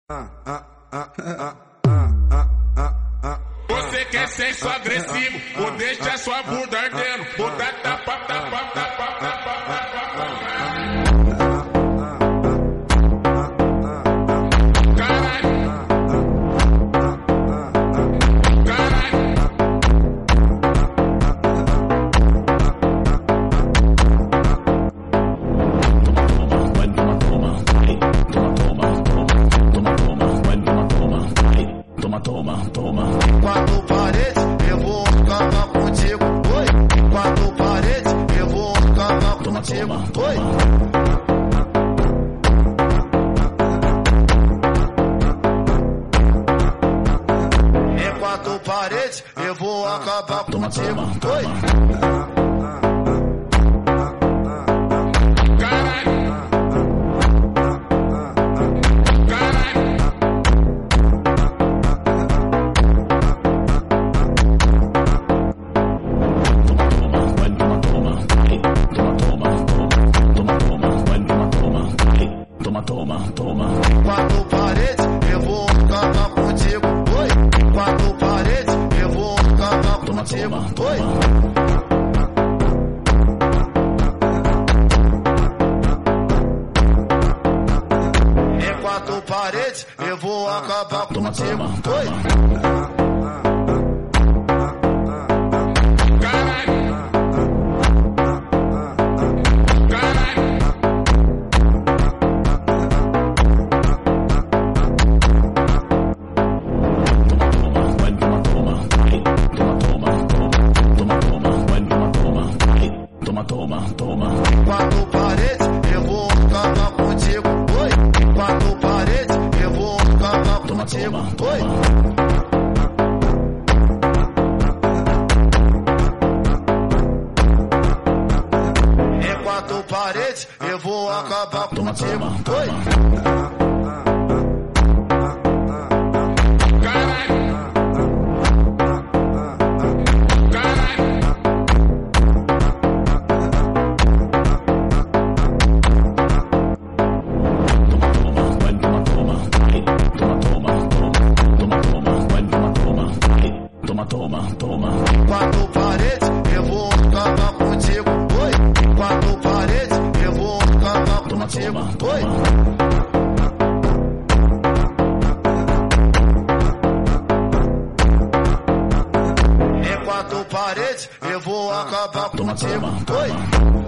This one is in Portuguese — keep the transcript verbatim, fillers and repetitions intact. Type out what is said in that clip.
Você quer sexo agressivo, ou deixa sua bunda ardendo, ou dá tapa, tapa, tapa, tapa, tapa. Toma, toma. Quatro paredes, eu vou acabar contigo. Oi. Quatro paredes, eu vou acabar contigo. Oi. Em quatro paredes, eu vou acabar contigo. Oi. Toma, toma. Quatro paredes, eu vou acabar contigo. Oi. Quatro paredes, eu vou acabar contigo. Oi. Em quatro paredes, eu vou acabar contigo. Oi. Toma, toma. Quatro paredes, eu vou acabar contigo. Oi. Quatro paredes, eu vou acabar contigo. Oi. Em quatro paredes, eu vou acabar contigo. Oi. Toma, toma. Quatro paredes, eu vou acabar contigo. Oi. Quatro paredes, eu vou acabar contigo. Oi. Em quatro paredes, eu vou acabar contigo. Oi.